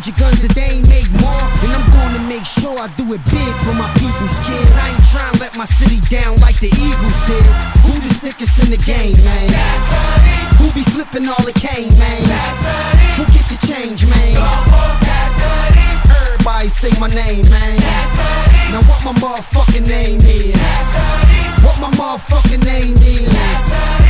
major guns that they ain't make more. And I'm gonna make sure I do it big for my people's kids. I ain't trying to let my city down like the Eagles did. Who the sickest in the game, man? Who be flipping all the cane, man? Who get the change, man? Everybody say my name, man. Now what my motherfucking name is? What my motherfucking name is?